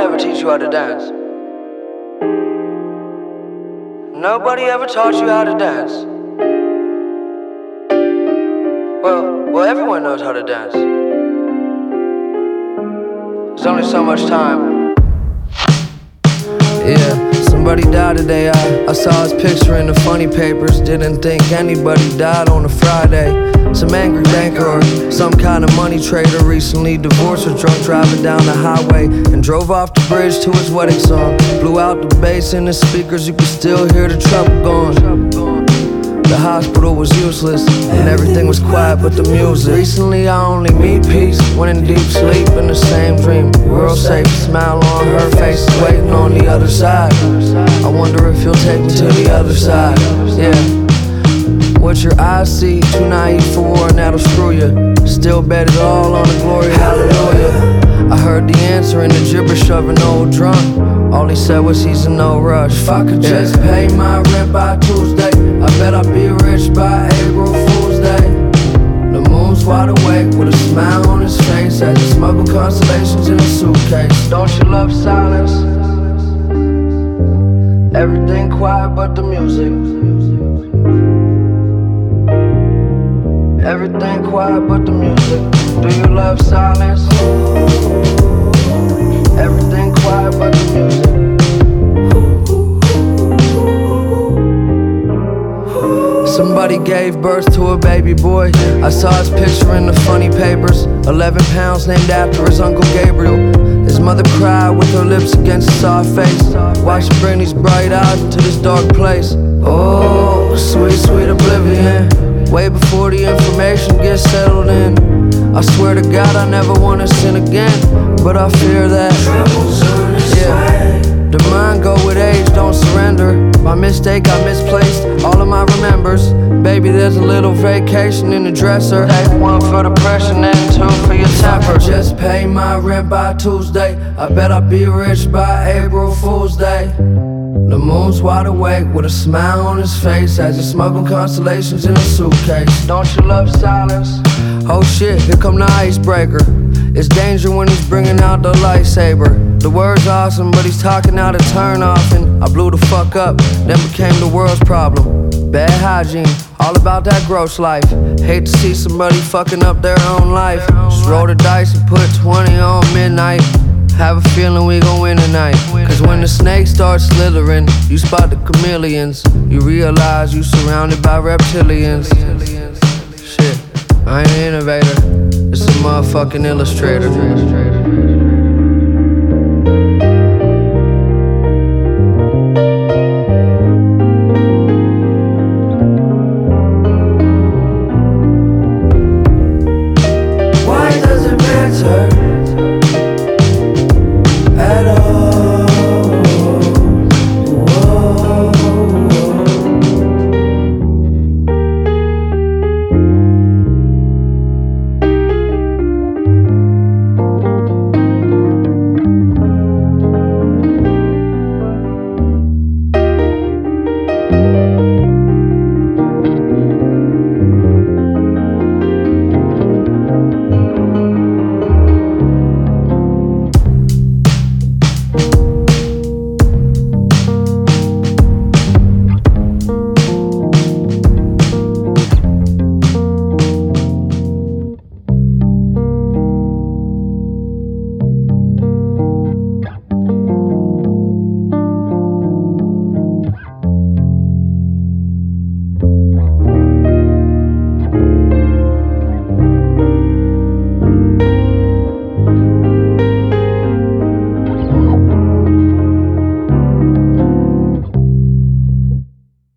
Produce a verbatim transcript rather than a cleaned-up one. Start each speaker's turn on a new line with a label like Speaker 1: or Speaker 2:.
Speaker 1: ever teach you how to dance. Nobody ever taught you how to dance. Well, well, everyone knows how to dance. There's only so much time. Yeah, somebody died today. I, I saw his picture in the funny papers. Didn't think anybody died on a Friday. Some angry banker or some kind of money trader recently divorced or drunk driving down the highway and drove off the bridge to his wedding song. Blew out the bass in the speakers, you could still hear the trouble going. The hospital was useless and everything was quiet but the music. Recently I only meet peace when in deep sleep in the same dream. World safe, smile on her face, waiting on the other side. I wonder if he'll take me to the other side. Yeah. What your eyes see, too naive for war and that'll screw you. Still bet it all on the glory, hallelujah. I heard the answer in the gibberish of an old drunk. All he said was he's in no rush. If I could just pay my rent by Tuesday, I bet I'd be rich by April Fool's Day. The moon's wide awake with a smile on his face as he smuggled constellations in a suitcase. Don't you love silence? Everything quiet but the music. Everything quiet but the music. Do you love silence? Everything quiet but the music. Somebody gave birth to a baby boy. I saw his picture in the funny papers. Eleven pounds named after his Uncle Gabriel. His mother cried with her lips against his soft face. Watch him bring these bright eyes to this dark place. Oh, sweet, sweet oblivion. Way before the information gets settled in. I swear to God I never wanna sin again, but I fear that. Yeah, the mind go with age, don't surrender. My mistake, I misplaced all of my remembers. Baby, there's a little vacation in the dresser. Take one for the pressure and two for your temper. Just pay my rent by Tuesday, I bet I'll be rich by April Fool's Day. The moon's wide awake with a smile on his face as he smuggled constellations in a suitcase. Don't you love silence? Oh shit, here come the icebreaker. It's danger when he's bringing out the lightsaber. The word's awesome, but he's talking out of turn off, and I blew the fuck up, then became the world's problem. Bad hygiene, all about that gross life. Hate to see somebody fucking up their own life. Just roll the dice and put twenty on midnight. Have a feeling we gon' win tonight. Cause when the snake starts slithering, you spot the chameleons. You realize you surrounded by reptilians. Shit, I ain't an innovator, it's a motherfucking illustrator.